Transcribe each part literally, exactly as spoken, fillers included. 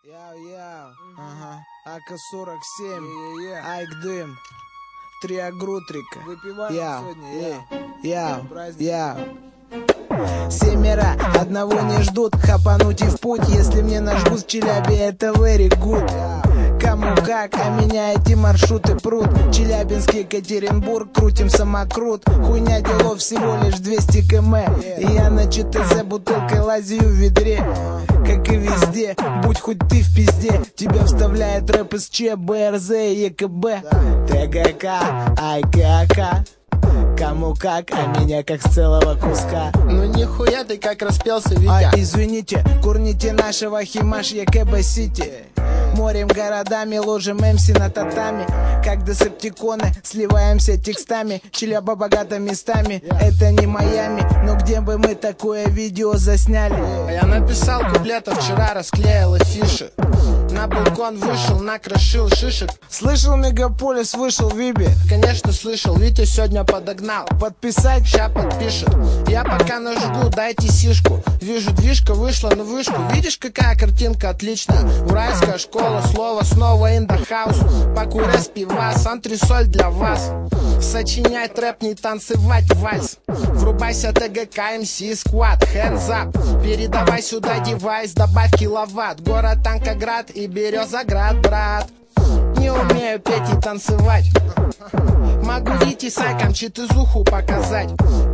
Яу-яу, ага, АК сорок семь, Айк Дым, три агрутрика. Выпиваем Яу, сегодня, яу, праздник. яу. Семеро одного не ждут, хапануть и в путь. Если мне нажгут в Челябе, это very good. Кому как, а меня эти маршруты прут. Челябинск, Екатеринбург, крутим самокрут. Хуйня делов всего лишь двести километров. И я на ЧТЗ бутылкой лазю в ведре. Как и везде, будь хоть ты в пизде. Тебя вставляет рэп из Ч, БРЗ и ЕКБ. ТГК, АйКАК. Кому как, а меня как с целого куска. Ну нихуя ты как распелся, Витя. А извините, курните нашего Химаш ЕКБ Сити. Морем городами, ложим МС на татами. Как десептиконы, сливаемся текстами. Челяба богата местами, это не Майами. Но где бы мы такое видео засняли? А я написал куплета вчера, расклеил афиши. На балкон вышел, накрошил шишек. Слышал, Мегаполис вышел в Вибе. Конечно слышал, Витя сегодня подогнал. Подписать? Ща подпишет. Я пока нажгу, дайте сишку. Вижу, движка вышла на вышку. Видишь, какая картинка отличная. Уральская школа, слово снова in the house. Покурясь пивас, антресоль для вас. Сочинять трэп, не танцевать вальс. Врубайся ТГК, МС, сквад, hands up. Передавай сюда девайс, добавь киловатт. Город Танкоград и Березоград, брат. Не умею петь и танцевать. Могу Вите с Айком читызуху показать.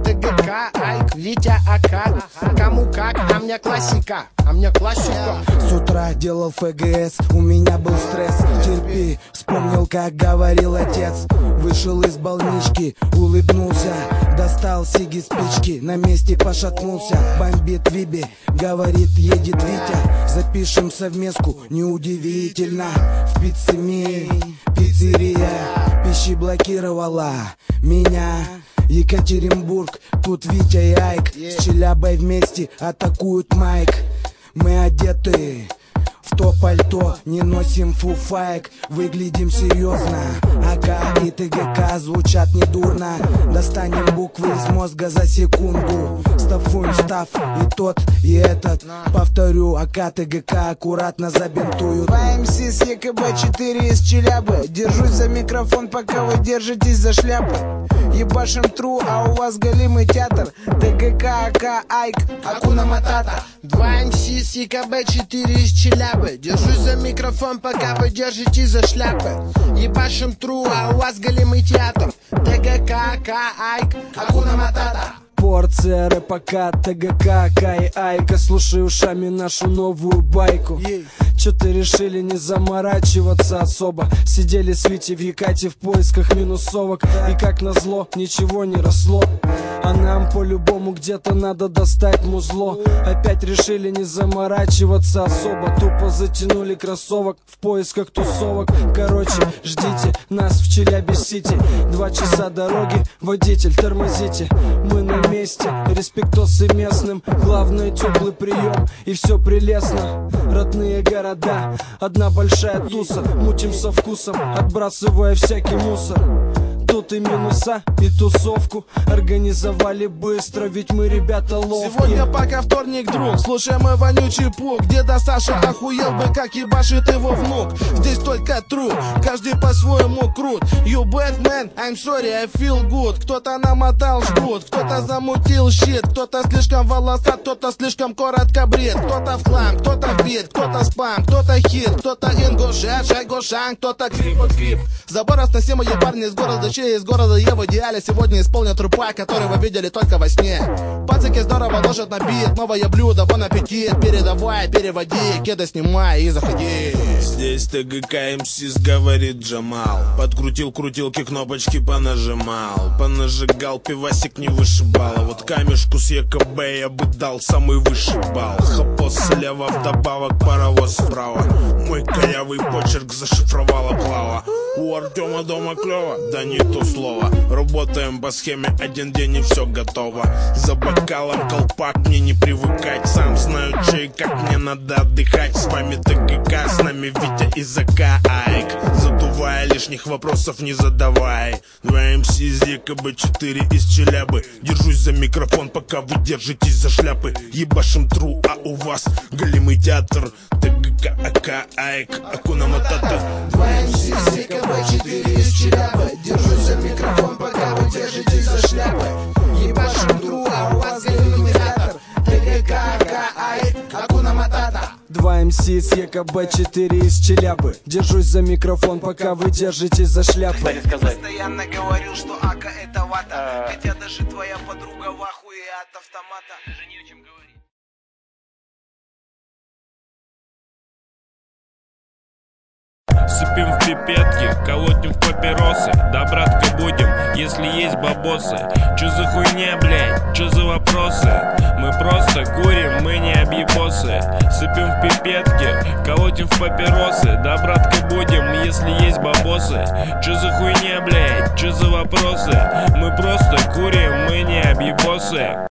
ТГК, Айк, Витя, АК. Кому как, а мне классика. А мне классика. С утра делал ФГС, у меня был стресс. Терпи, вспомнил, как говорил отец. Вышел из больнички, улыбнулся. Достал сиги, спички, на месте пошатнулся. Бомбит Виби, говорит, едет Витя. Запишем совместку, неудивительно. В пиццемии, пиццерия, пищи блокировала меня. Екатеринбург, тут Витя и Айк. С Челябой вместе атакуют майк. Мы одеты в то пальто, не носим фуфайк, выглядим серьезно. АК и ТГК звучат недурно. Достанем буквы из мозга за секунду. Стафуем став и тот, и этот. Повторю, АК, ТГК аккуратно забинтуют. Два МС с ЕКБ, четыре из Челябы. Держусь за микрофон, пока вы держитесь за шляпы. Ебашим тру, а у вас голимый театр. ТГК, АК, Айк, Акуна Матата. Два МС с ЕКБ, четыре из Челябы. Держусь за микрофон, пока вы держитесь за шляпы. Ебашим тру, а у вас голимый театр. ТГК, АК, Айк, Акуна Матата. Порция рэпака, ТГК, Кай, Айка. Слушай ушами нашу новую байку. Чё-то решили не заморачиваться особо. Сидели с Витей в Екате в поисках минусовок. И как назло, ничего не росло. А нам по-любому где-то надо достать музло. Опять решили не заморачиваться особо. Тупо затянули кроссовок в поисках тусовок. Короче, ждите нас в Челябе-Сити. Два часа дороги, водитель, тормозите. Мы на месте, респектосы местным. Главное, теплый прием, и все прелестно. Родные города, одна большая туса. Мутим со вкусом, отбрасывая всякий мусор. Тут и минуса, и тусовку организовали быстро, ведь мы ребята ловкие. Сегодня пока вторник, друг, слушай мой вонючий пук. Деда Саша охуел бы, как ебашит его внук. Здесь только true, каждый по-своему крут. You bad man, I'm sorry, I feel good. Кто-то намотал жгут, кто-то замутил щит. Кто-то слишком волосат, кто-то слишком коротко брит. Кто-то в хлам, кто-то в бит, кто-то спам, кто-то хит. Кто-то ингушет, шайгошан, кто-то крип от крип. Забор осносим мои парни из города, из города я в идеале сегодня исполнят трупа, который вы видели только во сне. Пацаки здорово ложат на бит, новое блюдо, бон аппетит. Передавай, переводи, кеды снимай и заходи. Здесь ТГК МС говорит Джамал. Подкрутил крутилки, кнопочки понажимал. Понажигал, пивасик не вышибал. А вот камешку с ЕКБ я бы дал самый высший балл. Хапос слева, вдобавок паровоз справа. Мой корявый почерк зашифровала Клава. У Артема дома клево, да не то слово. Работаем по схеме, один день и все готово. За бокалом колпак, мне не привыкать. Сам знаю, че и как мне надо отдыхать. С вами ТГК, с нами Витя и ЗК Айк. Задувая, лишних вопросов не задавай. Два МС из ЕКБ, четыре из Челябы. Держусь за микрофон, пока вы держитесь за шляпы. Ебашим тру, а у вас голимый театр. ТГК, АК, ТГК, Айк, Акуна Матата. Два эм си, СКБ, четыре из Челябы. Держусь за микрофон, пока вы держитесь за шляпы. Ебашим друг, а у вас галлюминатор. ТГК, Айк, Акуна Матата. Два эм си с ЕКБ, четыре из Челябы. Держусь за микрофон, пока вы держитесь за шляпы. Постоянно говорил, что Ака это вата. Хотя даже твоя подруга в ахуе от автомата. Даже не о чем говорить. Сыпем в пипетки, колотим в папиросы. Да, братка, будем, если есть бабосы. Чё за хуйня, блядь, чё за вопросы? Мы просто курим, мы не объебосы. Сыпем в пипетки, колотим в папиросы. Да, братка, будем, если есть бабосы. Чё за хуйня, блядь, чё за вопросы? Мы просто курим, мы не объебосы.